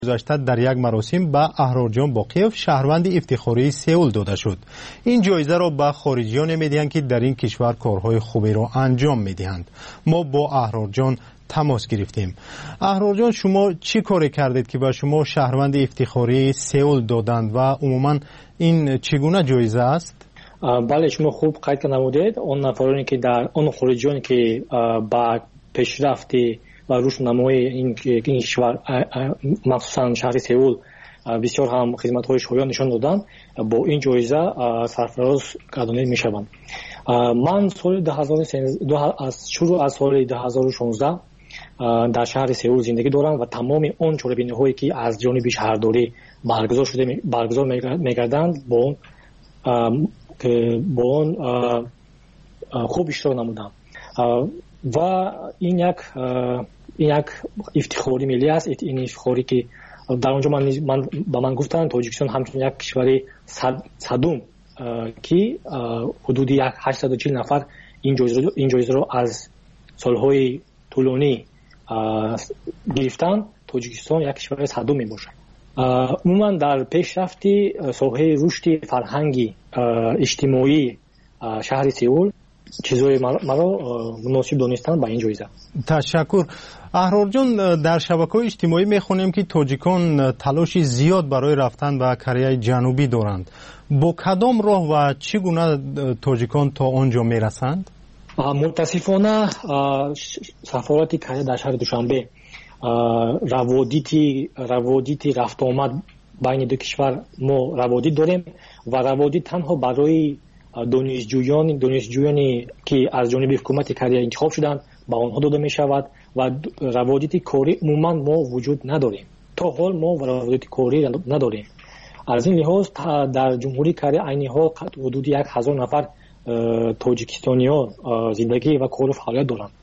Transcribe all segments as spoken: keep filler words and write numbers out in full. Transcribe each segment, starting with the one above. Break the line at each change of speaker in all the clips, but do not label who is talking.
گذشته در یک مراسم به احرارجان باقیف شهروند افتخاری سئول داده شد. این جایزه را به خارجیان میدهند که در این کشور کارهای خوبی را انجام میدهند. ما با احرارجان تماس گرفتیم. احرارجان، شما چی کاری کردید که به شما شهروند افتخاری سئول دادند و عموما این چگونه جایزه است؟
بله، شما خوب قید نمودید. اون نفرانی که در اون خارجیان که با پیشرفت و روشنمایی این کشور مخصوصا شهر سئول بسیار هم خدمت‌های شایان نشان دادند، با این جایزه سرفراز گردانیده می‌شوند. من سال دو هزار و سیزده از شروع از سال دو هزار و شانزده در شهر سئول زندگی دارم و تمام اون چاره‌بینی‌هایی که از جانب شهرداری برگزار شده برگزار می‌گردند با اون با اون خوب اشتراک نمودم و این یک این یک افتخاری ملی است. این افتخاری که در اونجا من من با من گفتن تاجیکستان همچنین یک کشور صد صدوم که حدود یک هشتصد و چهل نفر این جایزه رو این جایزه رو از سالهای طولانی گرفتن. تاجیکستان یک کشور صدوم میباشد. عموما در پیشرفت ساحه رشد فرهنگی اجتماعی شهر سئول چیزهای مرا مناسب دانستن با این جایزه.
تشکر. احرارجان، در شبکه‌های اجتماعی میخونیم که تاجیکان تلاش زیاد برای رفتن به کره جنوبی دارند. با کدام راه و چگونه تاجیکان تا آنجا میرسند؟
متاسفانه سفارت کره در شهر دوشنبه روادیتی روادیتی رفت آمد بین دو کشور ما روادید داریم و روادید تنها برای دانشجویان دانشجویانی که از جانب حکومت کره انتخاب شدند با آنها داده می شود و روادید کاری عموما ما وجود نداریم. تا حال ما روادید کاری نداریم. از این لحاظ در جمهوری کره عین حال حدود یک هزار نفر تاجیکستانیان زندگی و کار و فعالیت دارند.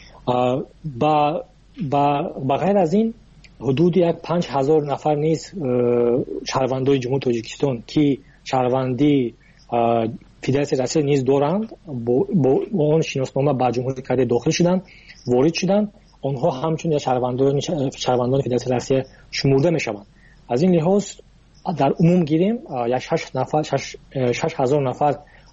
با با غیر از این حدود یک پنج هزار نفر نیز شهروندان جمهوری تاجیکستان که شهروندی فدراسیون رسمی نیز دارند با اون شناسنامه با جمهوری کره داخل شدند، وارد شدند. آنها همچنین شهروندان شهروندان فدراسیون رسمی شمرده میشوند. از این لحاظ در عموم گیریم یک شش نفر شش, شش هزار نفر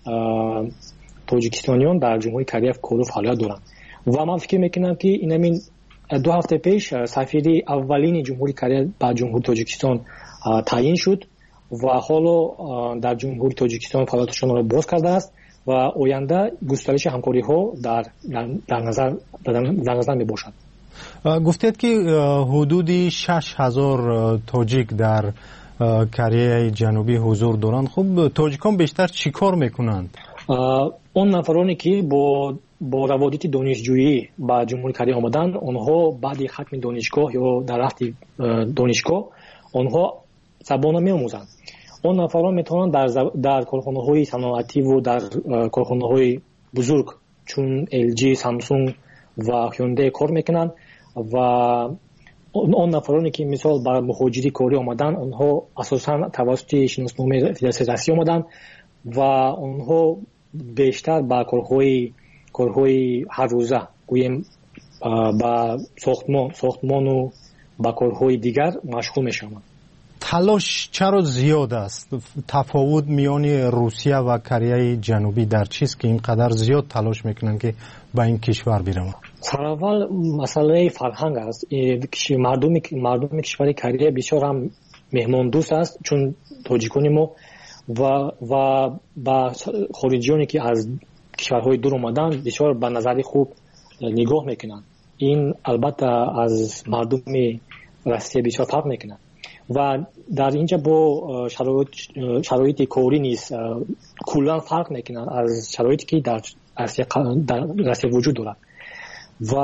تاجیکستانیان در جمهوری کره کار و فعالیت دارند و من فکر میکنم که این همین دو هفته پیش سفیر اولین جمهوری کره با جمهوری تاجیکستان تعیین شد و حالا در جمهوری تاجیکستان فعالیتشان را باز کرده است و آینده گسترش همکاری ها در در نظر در نظر می باشد.
گفتید که حدود شش هزار تاجیک در کره جنوبی حضور دارند. خب تاجیکان بیشتر چی کار میکنند؟
اون نفرانی که با با روادید دانشجویی با جمهوری کره آمدند، آنها بعد ختم دانشگاه یا در رفت دانشگاه آنها زبان می‌آموزند. اون نفران میتونن در زب... در کارخانه‌های صنعتی و در کارخانه‌های بزرگ چون ال جی، سامسونگ و هیوندای کار میکنن و اون نفرانی که مثال بر مهاجری کاری آمدن، آنها اساساً توسط شناسنامه فدراسیون رسمی آمدن و آنها بیشتر با کارهای کارهای هر روزه گویم با ساختمان ساختمان و با کارهای دیگر مشغول میشوند.
تلاش چرا زیاد است؟ تفاوت میان روسیه و کره جنوبی در چیست که اینقدر زیاد تلاش میکنن که به این کشور برن؟
سراول مسئله فرهنگ است. مردم مردم کشور کره بسیار هم مهمان دوست است، چون تاجیکان ما و و با خارجیانی که از کشورهای دور اومدن بسیار به نظر خوب نگاه میکنن. این البته از مردم روسیه بسیار فرق میکنه و در اینجا با شرایط شرایط کاری نیست کلا فرق میکنن از شرایطی که در روسیه در روسیه وجود دارد و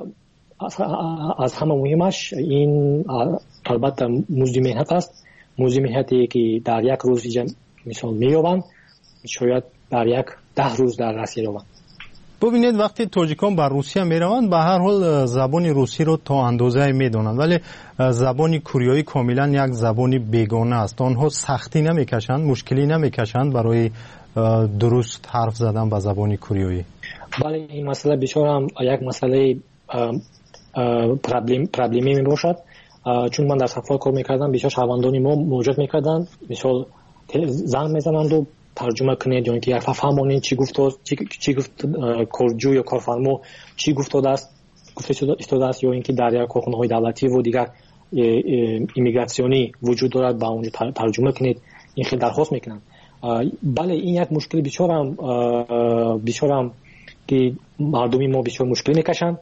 از همه مهمش این البته مزد مهنت است. مزد مهنتی که در یک روز اینجا مثال مییابند شاید در یک ده روز در روسیه یابند.
ببینید وقتی تاجیکان به روسیه میروند به هر حال زبان روسی رو تا اندازه میدونند، ولی زبان کوریایی کاملا یک زبان بیگانه است. آنها سختی نمیکشند، مشکلی نمیکشند برای درست حرف زدن به زبان کوریایی؟
بله، این مسئله بسیار هم یک مسئله پرابلمی می باشد. چون من در صفحات کار میکردم بسیار شهروندان ما مراجعت میکردن، مثال زنگ میزنند و ترجمه کنید یا اینکه فهمونید چی گفت چی, چی گفت کارجو یا کارفرما چی گفته است گفته استاد است، یا اینکه در یک کارخانه های دولتی و دیگر ایمیگراسیونی وجود دارد با اونجا ترجمه کنید. این خیلی درخواست میکنن. بله این یک مشکل بسیار هم بسیار هم که مردمی ما بسیار مشکل میکشن.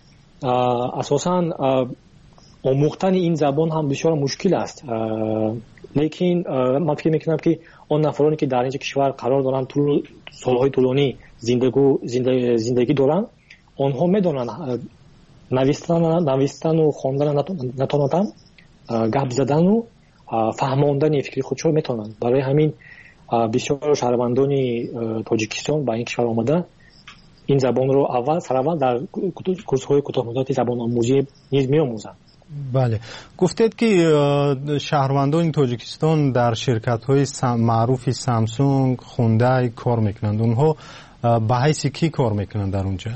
اساساً آموختن این زبان هم بسیار مشکل است، لیکن من فکر میکنم که آن نفرانی که در این کشور قرار دارند طول سالهای طولانی زندگی زندگی دارند، آنها میدونن نوشتن نوشتن و خواندن نتونن، گپ زدن و فهماندن فکر خودشون میتونن. برای همین بسیار شهروندان تاجیکستان با این کشور آمدن این زبان رو اول سراول در کورس‌های کوتاه مدت زبان آموزی نیز می‌آموزند.
بله، گفتید که شهروندان تاجیکستان در شرکت‌های معروف سامسونگ، خوندای کار میکنند. اونها به حیث کی کار میکنند در اونجا؟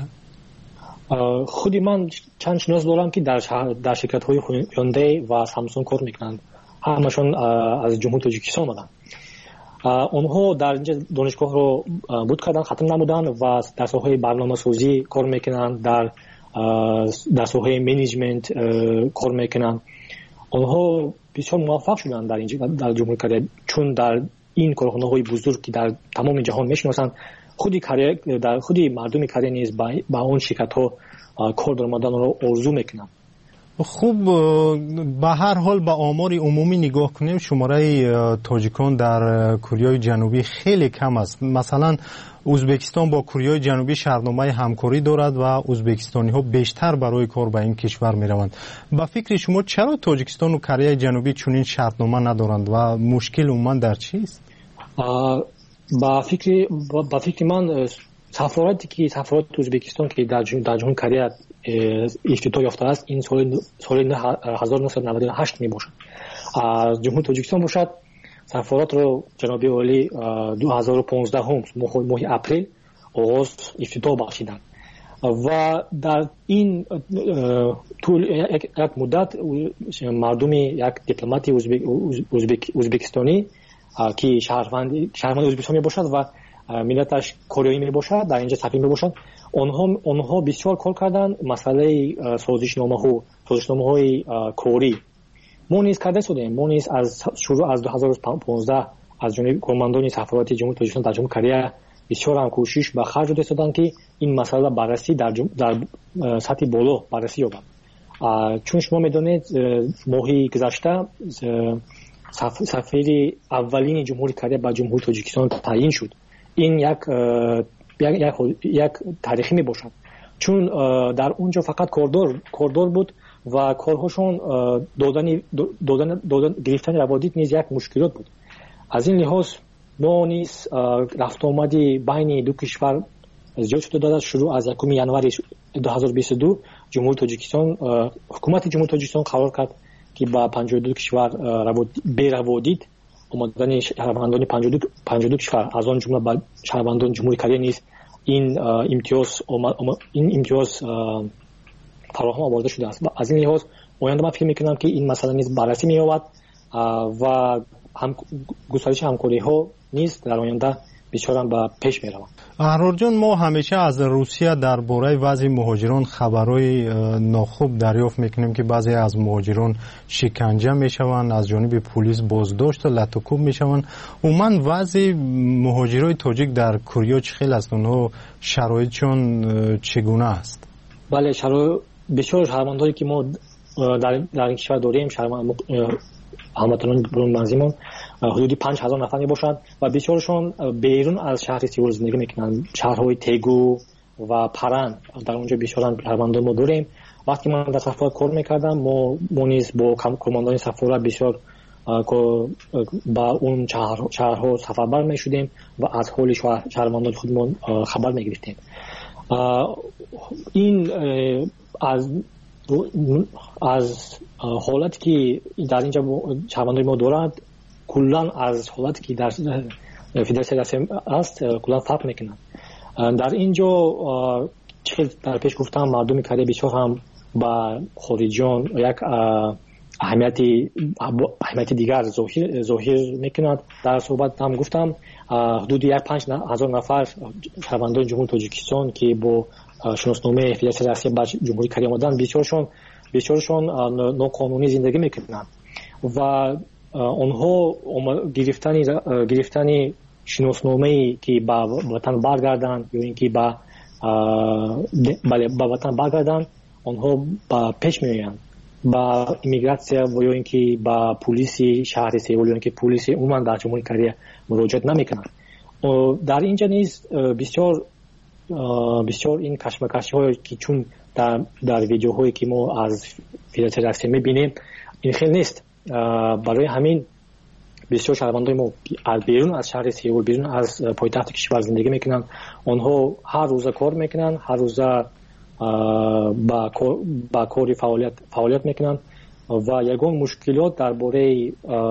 خودی من چند شناس دارم که در در شرکت‌های هیوندای و سامسونگ کار میکنند. همشون از جمهوری تاجیکستان آمدند. اونها در اینجا دانشگاه رو بود کردن، ختم نمودن و در ساحه برنامه‌سازی کار میکنند، در در ساحه منیجمنت کار میکنند. اونها بسیار موفق شدند در اینجا در جمهوری کره، چون در این کارخانه‌های بزرگ که در تمام جهان میشناسند، خودی کره در خودی مردم کره نیز با, با اون شرکت‌ها کار درآمدن رو آرزو میکنند.
خوب، به هر حال با آمار عمومی نگاه کنیم شماره تاجیکان در کره جنوبی خیلی کم است. مثلا ازبکستان با کره جنوبی شرطنامه همکاری دارد و ازبکستانی ها بیشتر برای کار به این کشور می روند. با فکر شما چرا تاجیکستان و کره جنوبی چنین شرطنامه ندارند و مشکل عموما در چیست؟
با فکر با فکر من سفارتی که سفارت ازبکستان که در در جمهوری کره افتتاح یافته است این سال سال هزار و نهصد و نود و هشت می باشد. از جمهوری تاجیکستان باشد سفارت رو جناب عالی دو هزار و پانزده هم ماه اپریل آغاز افتتاح بخشیدند و در این طول یک مدت مردم یک دیپلمات ازبک ازبکستانی که شهروند شهروند ازبکستان می باشد و ملتش کره می باشد در اینجا سفیر می باشد، آنها آنها بسیار کار کردند. مسئله سازشنامه ها سازشنامه های کاری ما نیز کرده شدیم. ما نیز از شروع از دو هزار و پانزده از جانب کارمندان سفارت جمهوری تاجیکستان در جمهوری کره بسیار هم کوشش به خرج داده شدند که این مسئله بررسی در جم... در سطح بالا بررسی یابد. چون شما میدونید ماهی گذشته سفیر اولین جمهوری کره به جمهوری تاجیکستان تعیین شد. این یک یک یک تاریخی می باشد، چون در اونجا فقط کاردار کاردار بود و کارهاشون دادن دادن دادن گرفتن روادید نیز یک مشکلات بود. از این لحاظ ما نیز رفت آمدی بین دو کشور زیاد شده داده. شروع از یکم ژانویه دو هزار و بیست و دو جمهوری تاجیکستان حکومت جمهوری تاجیکستان قرار کرد که با پنجاه و دو کشور بی روادید آمدن شهروندان پنجاه و دو کشور از آن جمله با شهروندان جمهوری کره نیز این امتیاز این امتیاز فراهم آورده شده است. از این لحاظ آینده من فکر میکنم که این مسئله نیز بررسی می‌یابد و هم گسترش همکاری ها نیز در آینده بسیار هم به پیش می‌رود.
احرار جان، ما همیشه از روسیه درباره وضع مهاجران خبرهای ناخوب دریافت میکنیم که بعضی از مهاجران شکنجه میشوند، از جانب پلیس بازداشت و لطوکوب میشوند. عموما وضع مهاجرای تاجیک در کره چه خیلی است؟ اونها شرایطشون چگونه است؟
بله، شرایط بسیار شرمندهایی که ما در در این کشور داریم شرمند هموطنان برون منزیمون حدودی پنج هزار نفر می باشند و بسیارشون بیرون از شهر سیول زندگی میکنند. شهرهای تگو و پران در اونجا بسیار شهروندان ما داریم. وقتی من در سفارت کار میکردم ما ما نیز با کارمندان سفارت بسیار با اون شهرها سفربر میشدیم و از حال شهروندان خودمون خبر میگرفتیم. این از از حالتی که در اینجا شهروندان ما دارند کلان از حالتی که در فدراسیون رسمی است کلان فرق میکنند. در اینجا چه در پیش گفتم مردم کره بسیار هم با خارجیان یک اهمیتی اهمیتی دیگر ظاهر ظاهر میکند. در صحبت هم گفتم حدود یک پنج هزار نفر شهروندان جمهوری تاجیکستان که با شناسنامه فدراسیون رسمی به جمهوری کره آمدن بسیارشون بسیارشون ناقانونی زندگی میکنند و آنها گرفتن گرفتن شناسنامه‌ای که با وطن برگردند یا اینکه با بله با وطن برگردند آنها با پیش میآیند با ایمیگراسیا و یا اینکه با پلیس شهر سئول یا اینکه پلیس عموما در جمهوری کره مراجعه نمیکنند. در اینجا نیز بسیار بسیار این کشمکش‌هایی که چون در در ویدیوهایی که ما از فدراسیون رسمی می‌بینیم این خیلی نیست. برای همین بسیار شهروندان ما از بیرون از شهر سئول بیرون از پایتخت کشور زندگی میکنن، آنها هر روز کار میکنن، هر روز با با کاری فعالیت فعالیت میکنن و یگان مشکلات درباره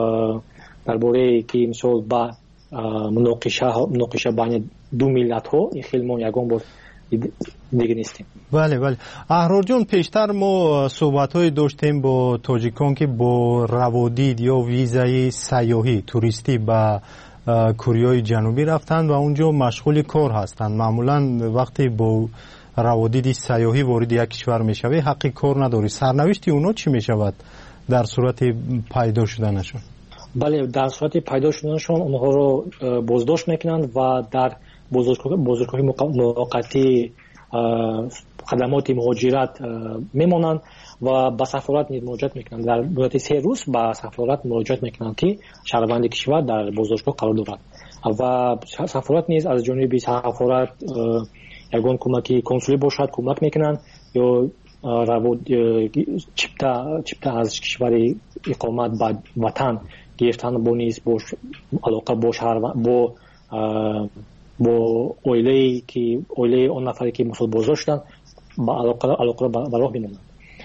درباره که مثلا با مناقشه مناقشه بین دو ملت ها این خیلی ما یگان بار دیگه نیستیم.
بله بله احرار جان، پیشتر ما صحبت‌های داشتیم با تاجیکان که با روادید یا ویزای سیاحی توریستی به کره جنوبی رفتند و اونجا مشغول کار هستند. معمولا وقتی با روادید سیاحی وارد یک کشور میشوی حق کار نداری. سرنوشت اونا چی میشود در صورت پیدا شدنشون؟
بله در صورت پیدا شدنشون اونها رو بازداشت میکنند و در بازداشتگاه موقتی خدمات مهاجرت میمونند و به سفارت مراجعه میکنند. در مدت سه روز به سفارت مراجعه میکنند که شهروند کشور در بازداشتگاه قرار دارد و سفارت نیز از جانب سفارت یگان کمکی کنسولی باشد کمک میکنند یا رواد چپتا چپتا از کشور اقامت به وطن گرفتن با نیز با علاقه با شهروند با با اویله که اویله اون نفری که مسئول بازداشت شدن با علاقه علاقه به راه میمونند.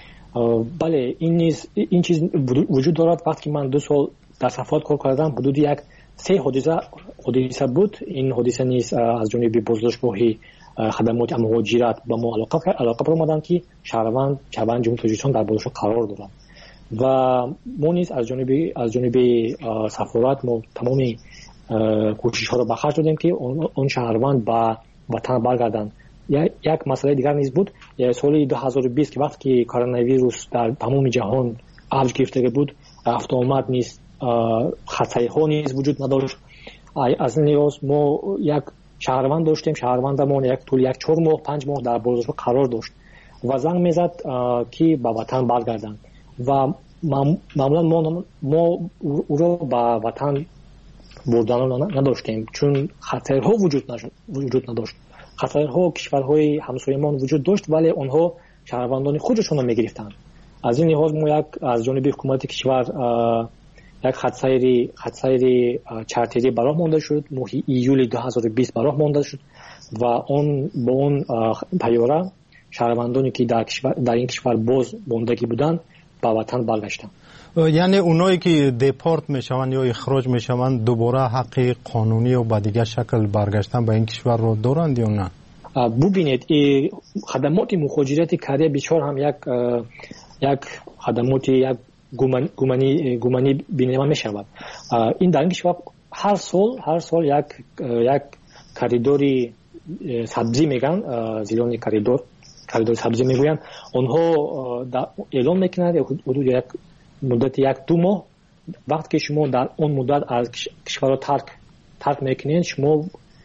بله این نیز این چیز وجود دارد. وقتی من دو سال در سفارت کار کردم حدود یک سه حادثه حادثه بود. این حادثه نیز از جانب بازداشتگاهی خدمات مهاجرت با ما علاقه علاقه برآمدند که شهروند شهروند جمهوری تاجیکستان در بازداشت قرار دارند و ما نیز از جانب از جانب سفارت ما تمامی کوشش ها را به خرج دادیم که اون شهروند به وطن برگردند. یک مسئله دیگر نیز بود. سال دو هزار و بیست که وقتی که کرونا ویروس در تمام جهان اوج گرفته بود رفت آمد نیز خطای ها نیز وجود نداشت. از این لحاظ ما یک شهروند داشتیم. شهروند ما یک طول یک چهار ماه پنج ماه در بازداشت قرار داشت و زنگ میزد که به وطن برگردند و معمولا ما ما او را به وطن بردن نداشتیم چون خطرها وجود نشد وجود نداشت. خطرها کشورهای همسایمان وجود داشت ولی آنها شهروندان خودشون را میگرفتند. از این لحاظ ما یک از جانب حکومت کشور یک خطسیر خطسیر چارتری براه مانده شد. ماه ایول دو هزار و بیست براه مانده شد و اون با اون پیاره شهروندانی که در کشور در این کشور باز ماندگی بودند به وطن برگشتند.
یعنی اونایی که دیپورت میشوند یا اخراج میشوند دوباره حق قانونی و به دیگه شکل برگشتن به این کشور رو دارند یا نه؟
ببینید خدمات مهاجرت کره بسیار هم یک یک خدمات یک گمانی گمانی بینیده میشود. این در این کشور هر سال هر سال یک یک کریدوری سبزی میگن زیلون کریدور کریدور سبزی میگویند. آنها اعلام میکنند حدود یک مدت یک دو ماه وقتی که شما در اون مدت از کشور را ترک ترک میکنید شما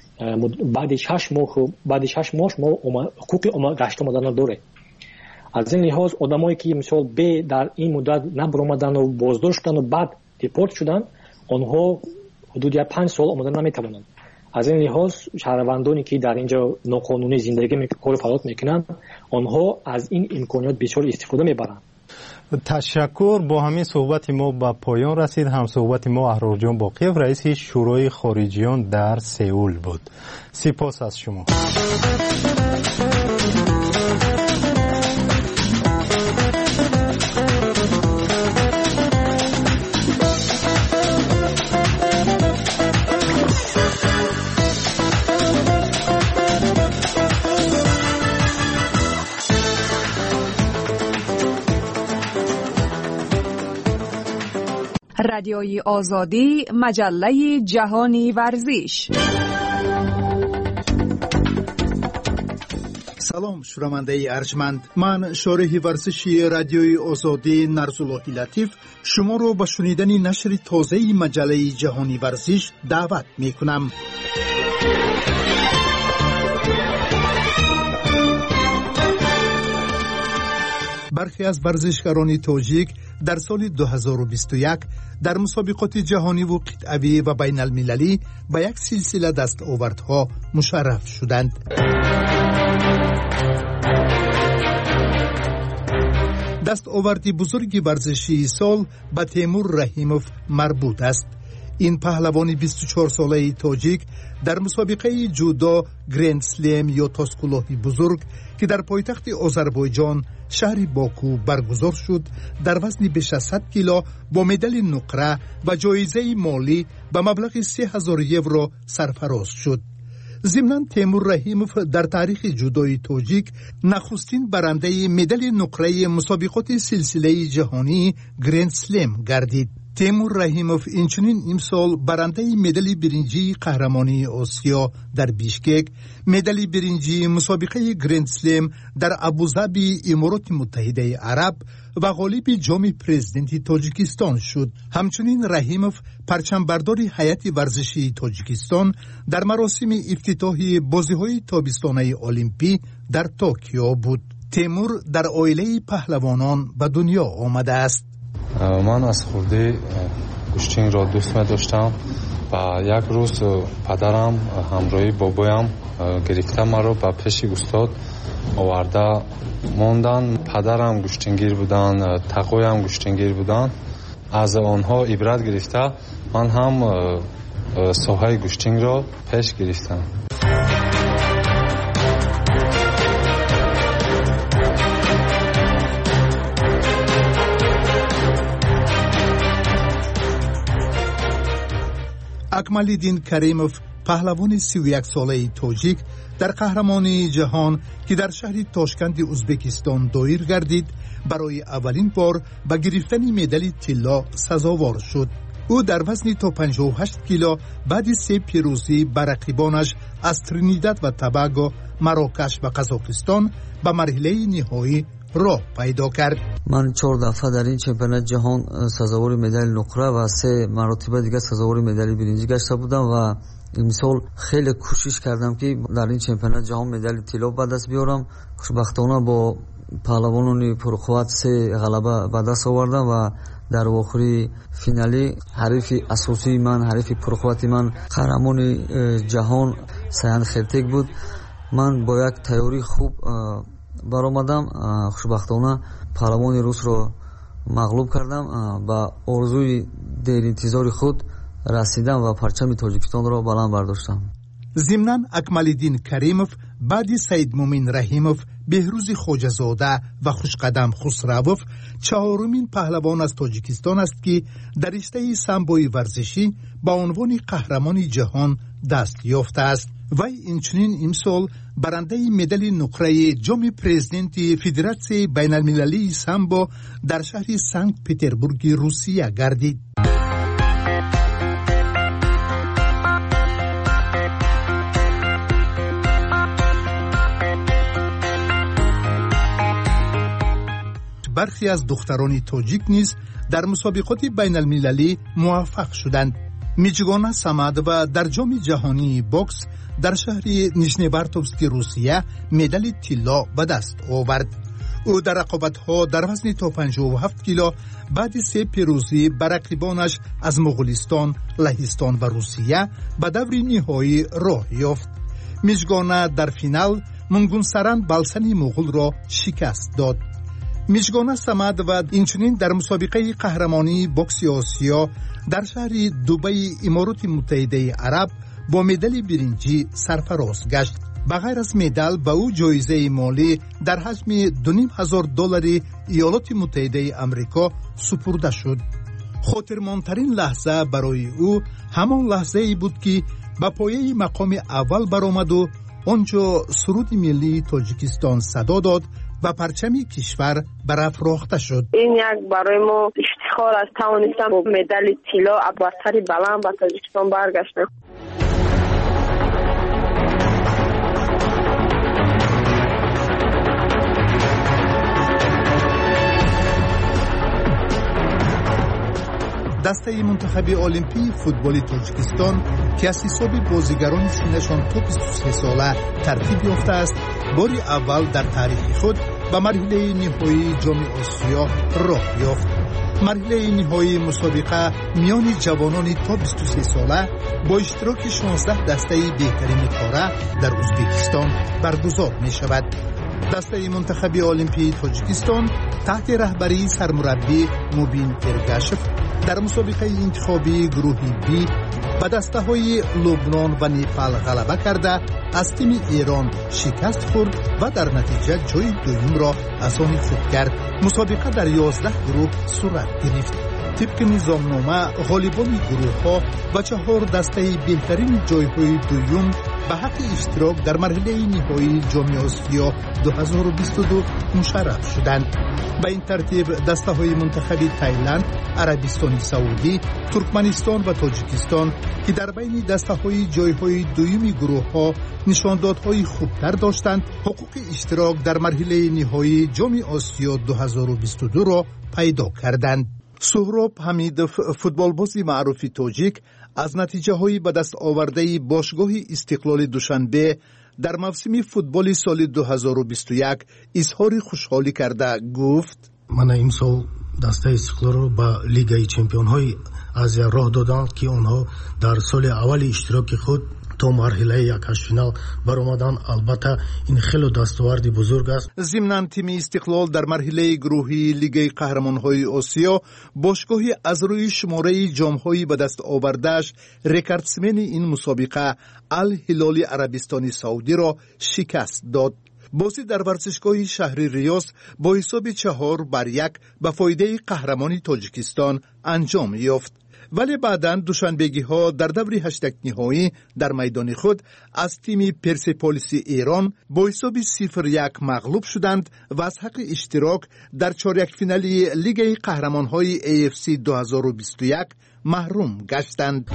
بعد شش ماه بعد شش ماه شما حقوق گشت آمدن داره. از این لحاظ آدمایی که مثلا به در این مدت نبرآمدن و بازداشت شدن و بعد دیپورت شدن آنها حدود یک پنج سال آمدن نمیتوانند. از این لحاظ شهروندانی که در اینجا ناقانونی زندگی میکنند کار فعالیت میکنند آنها از این امکانات بسیار استفاده میبرند.
تشکر. با همین صحبت ما به پایان رسید. هم صحبت ما احرار جان باقیف رئیس شورای خارجیان در سئول بود. سپاس از شما.
رادیوی آزادی، مجله جهانی ورزش.
سلام شنونده ارجمند، من شارح ورزشی رادیوی آزادی نرزاللهی لطیف شما رو به شنیدن نشر تازه مجله جهانی ورزش دعوت می کنم. برخی از ورزشکاران تاجیک در سال دو هزار و بیست و یک در مسابقات جهانی و قطعی و بین المللی به یک سلسله دستاوردها مشرف شدند. دستاوردی بزرگ ورزشی سال به تیمور رحیموف مربوط است. این پهلوان بیست و چهار ساله تاجیک در مسابقه جودو گرند سلم یا تاسکولوهی بزرگ که در پایتخت آذربایجان شهر باکو برگزار شد در وزن بیش از صد کیلو با مدال نقره و جایزه مالی به مبلغ سه هزار یورو سرفراز شد. ضمناً تیمور رحیموف در تاریخ جودوی تاجیک نخستین برنده مدال نقره مسابقات سلسله جهانی گرند سلم گردید. تیمور رحیموف اینچنین امسال برنده مدال برنجی قهرمانی آسیا در بیشکک، مدال برنجی مسابقه گرند سلم در ابوظبی امارات متحده عرب و غالب جام پرزیدنت تاجیکستان شد. همچنین رحیموف پرچمبردار هیئت ورزشی تاجیکستان در مراسم افتتاحی بازی‌های تابستانه المپی در توکیو بود. تیمور در عائله پهلوانان به دنیا آمده است.
من از خردی گوشتینگ را دوست می داشتم و یک روز پدرم همراهی بابایم گرفته مرا به پیش استاد آورده موندن. پدرم گوشتینگیر بودن، تقویم گوشتینگیر بودن. از آنها عبرت گرفته من هم ساحه گوشتینگ را پیش گرفتم.
اکمالدین کریموف پهلوان سی و یک ساله تاجیک در قهرمانی جهان که در شهر تاشکند ازبکستان دایر گردید برای اولین بار به گرفتن مدال طلا سزاوار شد. او در وزن تا پنجاه و هشت کیلو بعد سه پیروزی بر رقیبانش از ترینیداد و توباگو، مراکش و قزاقستان به مرحله نهایی راه پیدا کرد.
من چهار دفعه در این چمپیونات جهان سزاوار مدال نقره و سه مرتبه دیگه سزاوار مدال برنجی گشته بودم و امسال خیلی کوشش کردم که در این چمپیونات جهان مدال طلا به دست بیارم. خوشبختانه با پهلوانان پرقوت سه غلبه به دست آوردم و در آخری فینالی حریف اساسی من، حریف پرقوت من، قهرمان جهان سیان خرتک بود. من با یک تیاری خوب برآمدم. خوشبختانه پهلوان روس رو مغلوب کردم. با آرزوی دیر انتظار خود رسیدم و پرچم تاجیکستان را بلند برداشتم.
ضمناً اکمالدین کریموف بعد سید مومین رحیموف، بهروز خواجه‌زاده و خوشقدم خسروف چهارمین پهلوان از تاجیکستان است که در رشته سامبوی ورزشی با عنوان قهرمان جهان دست یافته است. وی اینچنین امسال برنده مدال نقره جام پرزیدنت فدراسیون بین المللی سامبو در شهر سنت پترزبورگ روسیه گردید. برخی از دختران تاجیک نیز در مسابقات بین المللی موفق شدند. میجگانا سمد و در جام جهانی بوکس در شهر نیژنی‌ورتوفسک روسیه مدال طلا به دست آورد. او در رقابت‌ها در وزن تا پنجاه و هفت کیلو بعد سه پیروزی بر رقیبانش از مغولستان، لهستان و روسیه به دور نهایی راه یافت. میجگانا در فینال منگونسران بالسن مغول را شکست داد. میجگانا سمد و اینچنین در مسابقه قهرمانی بوکس آسیا در شهر دبی امارات متحده عرب با مدال برنجی سرفراز گشت. بغیر از مدال به او جایزه مالی در حجم دو نیم هزار دلار ایالات متحده آمریکا سپرده شد. خاطرماندترین لحظه برای او همان لحظه ای بود که به پایه مقام اول برآمد و آنجا سرود ملی تاجیکستان صدا داد و پرچم کشور برافراخته شد.
این یک برای ما افتخار است توانستم با مدال طلا بر سر بلند به تاجیکستان برگشتم.
دسته منتخب المپی فوتبال تاجیکستان که از حساب بازیگران سینشان تا بیست و سه ساله ترتیب یافته است، بار اول در تاریخ خود به مرحله نهایی جام آسیا راه یافت. مرحله نهایی مسابقه میان جوانان تا بیست و سه ساله با اشتراک شانزده دسته بهترین کاره در ازبکستان برگزار می شود. دسته منتخب المپی تاجیکستان تحت رهبری سرمربی مبین ارگاشف در مسابقه انتخابی گروهی بی به دسته های لبنان و نیپال غلبه کرده از تیم ایران شکست خورد و در نتیجه جای دوم را از آن خود کرد. مسابقه در یازده گروه صورت گرفت. طبق نظامنامه غالبان گروه ها و چهار دسته بهترین جایهای دوم به حق اشتراک در مرحله نهایی جام آسیا دو هزار و بیست و دو مشرف شدند. به این ترتیب دسته های منتخب تایلند، عربستان سعودی، ترکمنستان و تاجیکستان که در بین دسته های جای های دومی گروه ها نشاندادهای خوبتر داشتند، حقوق اشتراک در مرحله نهایی جام آسیا دو هزار و بیست و دو را پیدا کردند. سهراب حمیدوف، فوتبالباز معروف تاجیک، از نتیجه های به دست آورده باشگاه استقلال دوشنبه در موسم فوتبال سال دو هزار و بیست و یک اظهار خوشحالی کرده گفت:
من امسال دسته استقلال رو با لیگ چمپیون های آسیا راه دادند که آنها در سال اول اشتراک خود تا مرحله یک فینال برآمدند. البته این خیلی دستاورد بزرگ است.
ضمن تیم استقلال در مرحله گروهی لیگ قهرمان‌های آسیا باشگاه از روی شماره جام‌های به دست آورده‌اش رکوردسمن این مسابقه الهلال عربستان سعودی را شکست داد. بازی در ورزشگاه شهر ریاض با حساب چهار بر یک به فایده قهرمانی تاجیکستان انجام یافت. ولی بعداً دوشنبگی ها در دور هشتگ نهایی در میدان خود از تیم پرسپولیس ایران با حساب صفر یک مغلوب شدند و از حق اشتراک در چهارده فینالی لیگ قهرمان‌های ای اف سی دو هزار و بیست و یک محروم گشتند.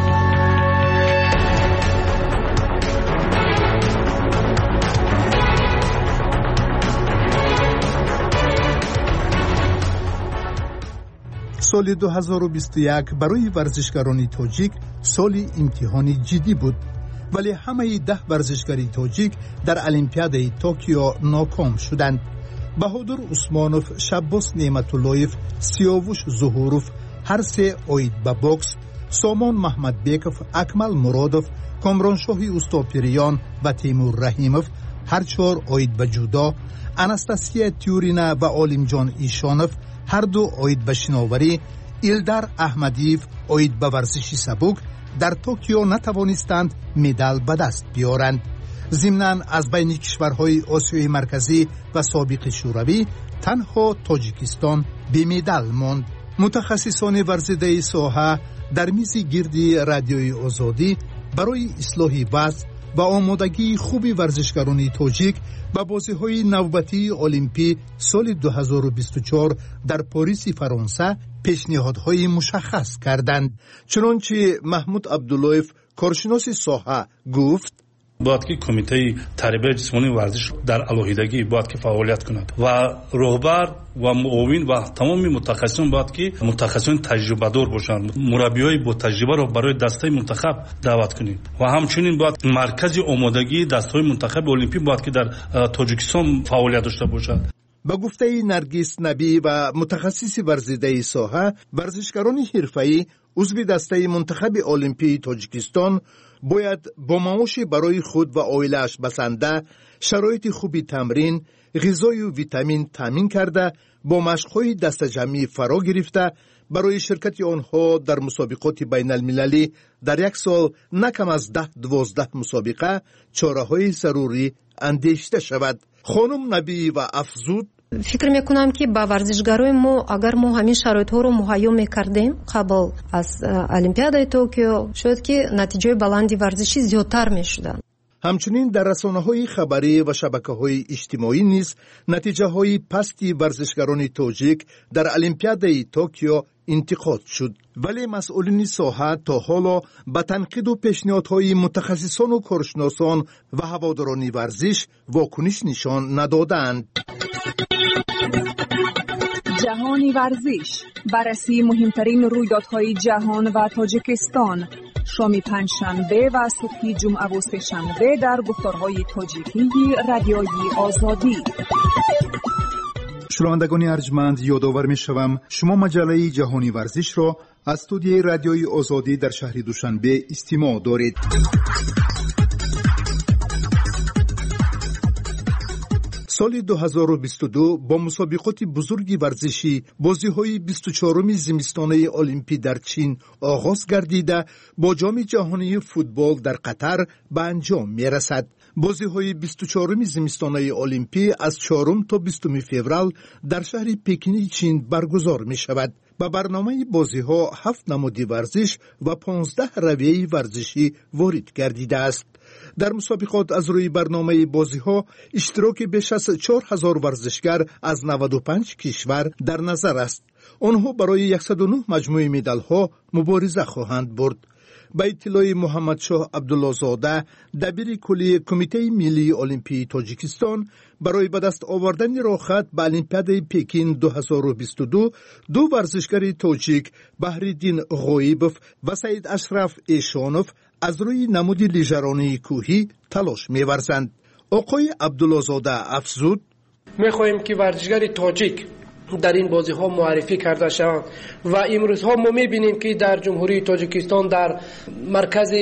سال دو هزار و بیست و یک برای ورزشکاران تاجیک سال امتحانی جدی بود، ولی همه ده ورزشکاری تاجیک در المپیاد توکیو ناکام شدند. بهادر عثمانوف، شباس نعمتاللهیف، سیاوش ظهوروف هر سه اوید به بوکس، سامان محمد بیکوف، اکمل مرادوف، کامرانشاهی اوستاپیریان و تیمور رحیموف هر چهار اوید به جودو، اناستاسیا تیورینا و عالمجان ایشانوف هر دو اوید به شناوری، ایلدار احمدیف اوید به ورزش سبک در توکیو نتوانستند مدال به دست بیارند. ضمناً از بین کشورهای آسیای مرکزی و سابق شوروی تنها تاجیکستان به مدال ماند. متخصصان ورزیده ساحه در میز گردی رادیوی آزادی برای اصلاح وضع و آمادگی خوبی ورزشکاران تاجیک به بازی‌های نوبتی المپی سال دو هزار و بیست و چهار در پاریس فرانسه پیشنهادهای مشخص کردند. چنانچه محمود عبداللهیف، کارشناس ساحه، گفت:
باید که کمیته تربیت جسمانی ورزش در علیحدگی باید که فعالیت کند و رهبر و معاون و تمامی متخصصان باید که متخصصان تجربه دار باشند. مربیای با تجربه رو برای دسته منتخب دعوت کنیم و همچنین باید مرکز آمادگی دسته منتخب المپی باید که در تاجیکستان فعالیت داشته باشد.
با گفته نرگس نبی و متخصص ورزیده ساحه، ورزشکاران حرفه‌ای عضو دسته منتخب المپی تاجیکستان باید با معاش برای خود و عائله‌اش بسنده شرایط خوبی تمرین، غذای و ویتامین تامین کرده با مشق‌های دست جمعی فرا گرفته برای شرکت آنها در مسابقات بین المللی در یک سال نکم از ده دوازده مسابقه چاره‌های ضروری اندیشیده شود. خانم نبی و افزود:
فکر میکنم که با ورزشکارای ما اگر ما همین شرایط‌ها رو مهیا میکردیم قبل از المپیاد توکیو شد که نتیجه بلندی ورزشی زیادتر میشدن.
همچنین در رسانه‌های خبری و شبکه‌های اجتماعی نیز نتیجه‌های پستی ورزشکاران تاجیک در المپیادای توکیو انتقاد شد، ولی مسئولین ساحه تا حالا به تنقید و پیشنهادهای متخصصان و کارشناسان و هواداران ورزش واکنش نشان ندادند.
جهانی ورزش، بررسی مهمترین رویدادهای جهان و تاجیکستان، شام پنجشنبه و صبح جمعه و سه‌شنبه در گفتارهای تاجیکی رادیوی آزادی.
شنوندگان ارجمند، یادآور می‌شوم شما مجله جهانی ورزش را از استودیوی رادیوی آزادی در شهر دوشنبه استماع دارید. سال دو هزار و بیست و دو با مسابقات بزرگ ورزشی بازی‌های بیست و چهارم زمستانه المپی در چین آغاز گردیده با جام جهانی فوتبال در قطر به انجام می‌رسد. بازی‌های بیست و چهارم زمستانه المپی از چهارم تا بیستم فوریه در شهر پکین چین برگزار می‌شود. با برنامه بازی‌ها هفت نماد ورزش و پانزده رویه ورزشی وارد گردیده است. در مسابقات از روی برنامه بازی‌ها اشتراک بیش از چهار هزار ورزشکار از نود و پنج کشور در نظر است. آنها برای صد و نه مجموعه مدال‌ها مبارزه خواهند برد. با اطلاع محمد شاه عبدالله زاده، دبیر کلی کمیته ملی المپی تاجیکستان، برای به دست آوردن راحت به المپیاد پکین دو هزار و بیست و دو، دو ورزشکار تاجیک بهرالدین غایبوف و سعید اشرف ایشانوف از روی نمود لیژرانی کوهی تلاش می‌ورزند. آقای عبدالله زاده افزود:
می‌خواهیم که ورزشکار تاجیک در این بازی ها معرفی کرده شوند و امروز ها ما می‌بینیم که در جمهوری تاجیکستان در مرکز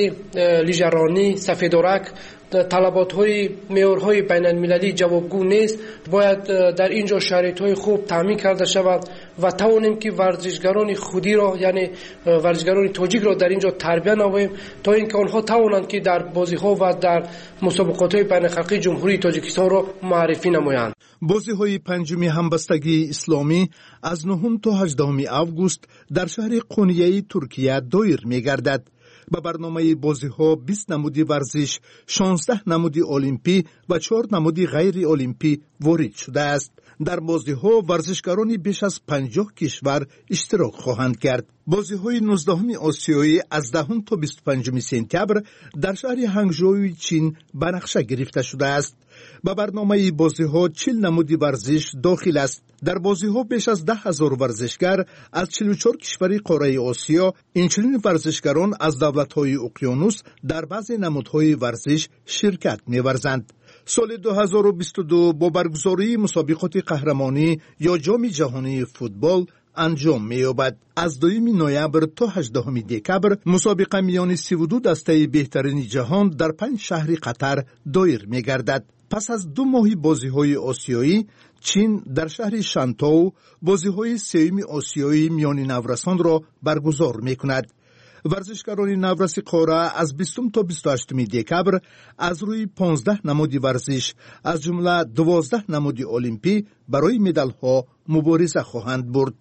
لیژرانی سفیدورک طلبات های معیارهای بین المللی جوابگو نیست. باید در اینجا شرایط های خوب تامین کرده شود و توانیم که ورزشکاران خودی را، یعنی ورزشکاران تاجیک را در اینجا تربیت نماییم تا اینکه آنها توانند که در بازی ها و در مسابقات های بین الخلقی جمهوری تاجیکستان را معرفی نمایند.
بازی های پنجم همبستگی اسلامی از نهم تا هجدهم آگوست در شهر قونیه ترکیه دایر می‌گردد. با برنامه بازی‌ها بیست نمودی ورزش، شانزده نمودی المپی و چهار نمودی غیر المپی وارد شده است. در بازی‌ها ورزشکاران بیش از پنجاه کشور اشتراک خواهند کرد. بازی‌های نوزدهم آسیایی از دهم تا بیست و پنجم سپتامبر در شهر هنگژو چین به نقشه گرفته شده است. با برنامه بازی‌ها چهل نمودی ورزش داخل است. در بازی‌ها بیش از ده هزار ورزشکار از چهل و چهار کشور قاره آسیا، اینچنین ورزشکاران از دولت‌های اقیانوس در بعضی نمودهای ورزش شرکت می‌ورزند. سال دو هزار و بیست و دو با برگزاری مسابقات قهرمانی یا جام جهانی فوتبال انجام می‌یابد. از دوم نوامبر تا هجدهم دکبر مسابقه میان سی و دو دسته بهترین جهان در پنج شهر قطر دایر می‌گردد. پس از دو ماه بازی‌های آسیایی، چین در شهر شانتو بازی‌های سوم آسیایی میان نورسان را برگزار می‌کند. ورزشکاران نورس قاره از بیستم تا بیست و هشتم دکبر از روی پانزده نماد ورزش از جمله دوازده نماد المپی برای مدال‌ها مبارزه خواهند برد.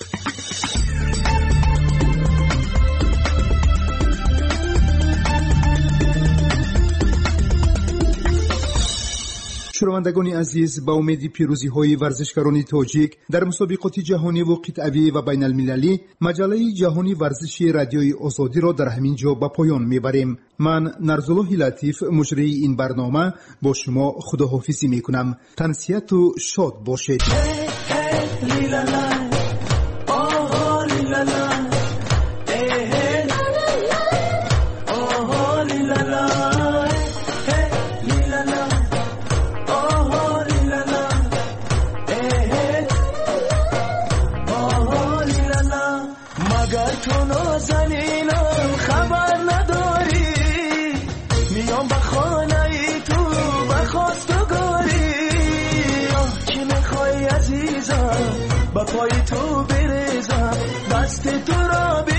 شنوندگان عزیز، با امید پیروزی های ورزشکاران تاجیک در مسابقات جهانی و قطعی و بین المللی، مجله جهانی ورزشی رادیوی آزادی را در همین جا به پایان میبریم. من نرزالله لطیف، مجری این برنامه، با شما خداحافظی میکنم. تنسیت و شاد باشید.
با پای تو بریزم، دست تو را